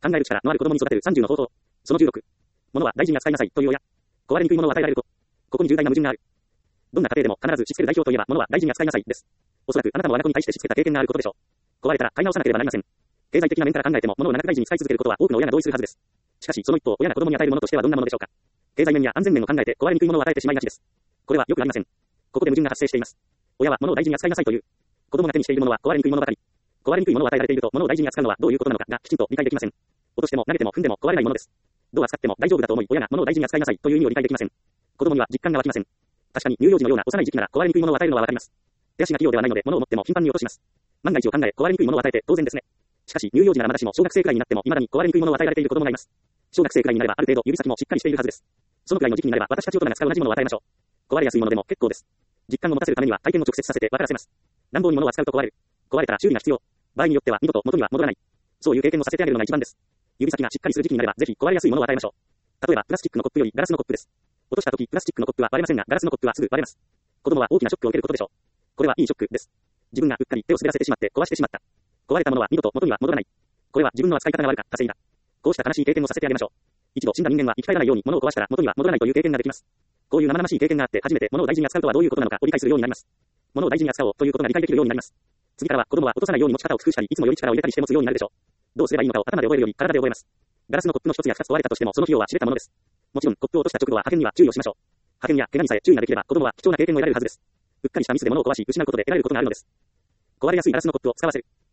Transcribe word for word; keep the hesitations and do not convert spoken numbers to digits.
考える力のある子供に育てるさんじゅうの方法。そのじゅうろく。物は大事に扱いなさいという親。壊れにくいものを与えられる子。ここに重大な矛盾がある。どんな家庭でも必ずしつける代表といえば物は大事に扱いなさいです。おそらくあなたも我が子に対してしつけた経験があることでしょう。壊れたら買い直さなければなりません。経済的な面から考えても物を長く大事に使い続けることは多くの親が同意するはずです。しかしその一方、親が子供に与えるものとしてはどんなものでしょうか。経済面や安全面を考えて壊れにくいものを与えてしまいがちです。これはよくありません。ここで矛盾が発生しています。親は物を大事に扱いなさいという。子供が手にしているものは壊れにくいものばかり。壊れにくいものを与えられていると物を大事に扱うのはどういうことなのかがきちんと理解できません。落としても投げても踏んでも壊れないものです。どう扱っても大丈夫だと思い親が物を大事に扱いなさいという意味を理解できません。子供には実感が湧きません。確かに乳幼児のような幼い時期なら壊れにくいものを与えるのはわかります。手足が器用ではないので物を持っても頻繁に落とします。万が一を考え壊れにくいものを与えて当然ですね。しかし乳幼児ならまだしも小学生くらいになっても未だに壊れにくいものを与えられている子供がいます。小学生くらいになればある程度指先もしっかりしているはずです。そのくらいの時期になれば私たち大人が使う同じものを与えましょう。壊れやすいものでも結構です。実感を持たせるためには体験を直接させて分からせます。乱暴に物を扱うと壊れる。壊れたら修理が必要。場合によっては二度と元には戻らない。そういう経験をさせてあげるのが一番です。指先がしっかりする時期になればぜひ壊れやすいものを与えましょう。例えばプラスチックのコップよりガラスのコップです。落とした時プラスチックのコップは割れませんがガラスのコップはすぐ割れます。子供は大きなショックを受けることでしょう。これはいいショックです。自分がうっかり手を滑らせてしまって壊してしまった。壊れたものは二度と元には戻らない。これは自分の扱い方が悪かったせいだ。こうした悲しい経験をさせてあげましょう。一度死んだ人間は生き返らないように物を壊したら元には戻らないという経験ができます。こういう生々しい経験があって初めて物を大事に扱うとはどういうことなのかを理解するようになります。物を大事に扱おうということが理解できるようになります。次からは子供は落とさないように持ち方を工夫したり、いつもより力を入れたりして持つようになるでしょう。どうすればいいのかを頭で覚えるより体で覚えます。ガラスのコップの一つや二つ壊れたとしてもその費用は知れたものです。もちろんコップを落とした直後は破片には注意をしましょう。破片や怪我にさえ注意ができれば子供は貴重な経験を得られるはずです。うっかりしたミスで物を壊し失うことで得られることがあるのです。壊れやすいガラスのコップを使わせる。